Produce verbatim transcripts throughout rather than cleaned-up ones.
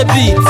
beats.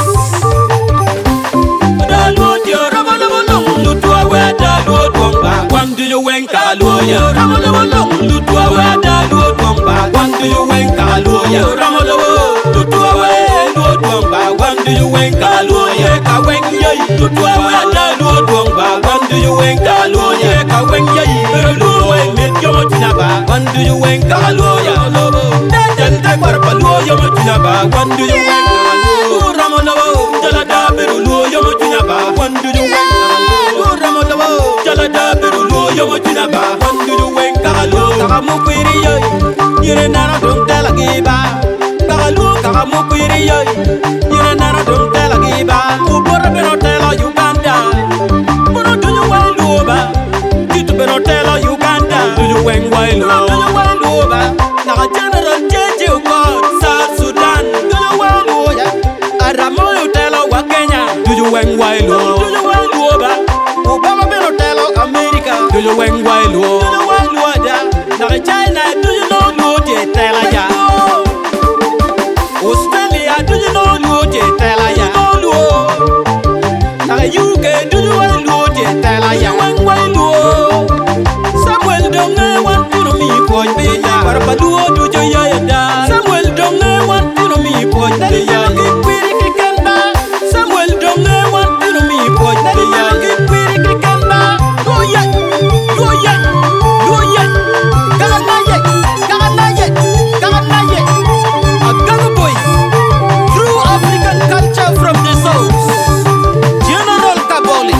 When do you wink a lawyer? Ramolo, do to away, do bomba. When do you wink a lawyer? Ramolo, do to away, do bomba. When do you wink a lawyer? Kaweng yay, do to away, do bomba. When do you wink a lawyer? Kaweng yay, do away, make your tinaba. When do you wink a lawyer? Then take for a lawyer, tinaba. When do you wink a lawyer? Ramolo, Jalada, Beru, Yomotinaba. When do you wink a lawyer? Ramolo, Jalada, Beru. Yomo tinaba, one do you wink a look? Kakamukwiri yoy, you're not a tell a giba. Kakalu, Kakamukwiri yoy, you're not a tell a giba. Who put a benotella, Uganda? What do you want over? Get to benotella, Uganda. Do you wink while do you want over? Now a general change you got South Sudan. Do you want over? A Ramoyo tell her what Kenya. Do you wink while do you want over? Obama benotella, America. Do you wang wild? Do you wang water? Now China, do you know no Telaya? Australia, do you know no Telaya? Now U K, do you want no Telaya? Wang wild. Samuel don't know what you know me for me. Parapaduo, do you yada? Samuel don't know what you know me for me. Samuel don't know what you know me for me. Oh yeah. Oh yeah, oh yeah, Galanaye, Galanaye, Galanaye. A Ghana boy, true African culture from the south. General Kaboli.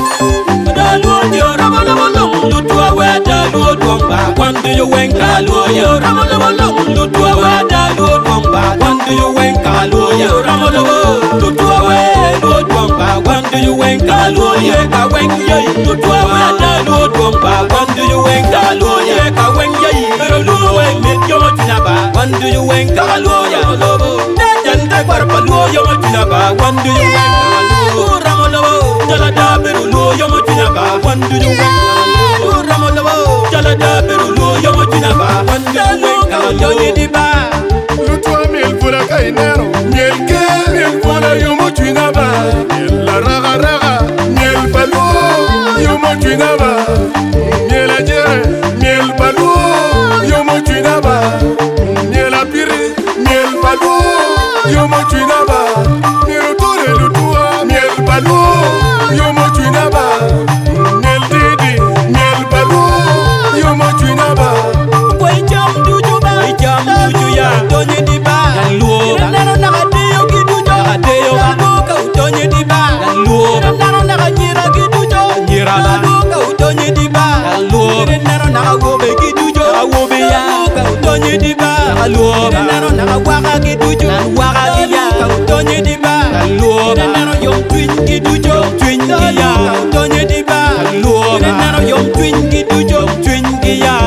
When do you wink a lawyer? Do to away, do bomba. When do you wink a lawyer? Do to away, do bomba. When do you wink a lawyer? Kaweng yay, do to away, do bomba. When do you wink a lawyer? Kaweng yay, do away, make your tinaba. When do you wink a lawyer? Then take for a lawyer, tinaba. When do you wink a lawyer? Ramolo, Jalada, Beru, Yomotinaba. When do you wink a lawyer? Ramolo, Jalada, Beru, Yomotinaba. When do you wink a lawyer? Lutua mil pura kainero, miel ke miel pura Yomotinaba. Miel la raga raga, miel balu Yomotinaba. Miel ajere, miel balu Yomotinaba. Miel apiri, miel balu Yomotinaba. Miel tore lutua, miel balu Yomotinaba. Miel didi, miel balu Yomotinaba. Boy jam duju ba, boy jam duju ya. Donye di ba, luo. Nano na adeyo kidujo, adeyo aluka udonye di ba, luo. Nano na anyira kidujo, anyira ba, aluka udonye di ba, luo. Nano na awobe kidujo, awobe ya, aluka udonye di ba, luo. Nano na awaka kidujo, awaka ya, aluka udonye di ba, luo. Nano yom twin kidujo, twin ya, udonye di ba, luo. Nano yom twin kidujo, twin ya.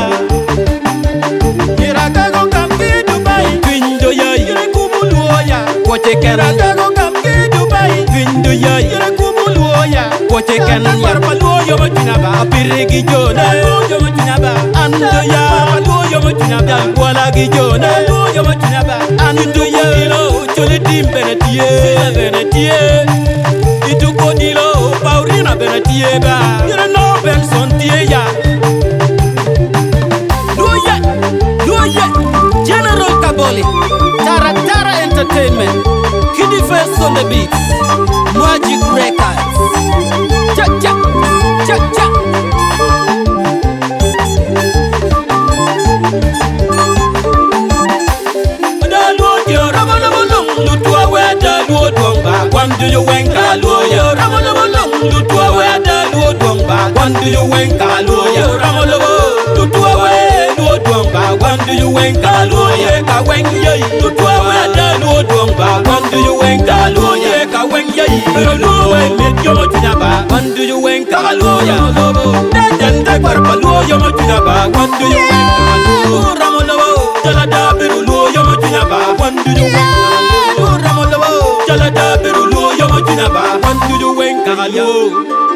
Koche kera dago kamke Dubai Vindu ya Yere kumuluo ya Koche kena Parpaluo yomo tinaba Apirigi jona Yomo tinaba Ando ya Parpaluo yomo tinaba Wala gi jona Yomo tinaba Ando ya Ilo Chole dim benetie Sila benetie Itu kodilo Paurina benetie ba Yere no Benson tie ya Luoye Luoye General Kaboli Tara Tara Entertainment, Kiddy First on the beats, Magic Records. Cha cha, cha cha. When do you wink a lawyer? Do to away, do bomba. When do you wink a lawyer? Do to away, do bomba. When do you wink a lawyer? Kaweng yay, do to away, do bomba. When do you wink a lawyer? Kaweng yay, do away, make your tinaba. When do you wink a lawyer? Then take for a lawyer, tinaba. When do you wink a lawyer? Ramolo, Jalada, Beru, Yomotinaba. When do you wink a lawyer? Ramolo, Jalada, Beru, Yomotinaba. When do you wink a lawyer?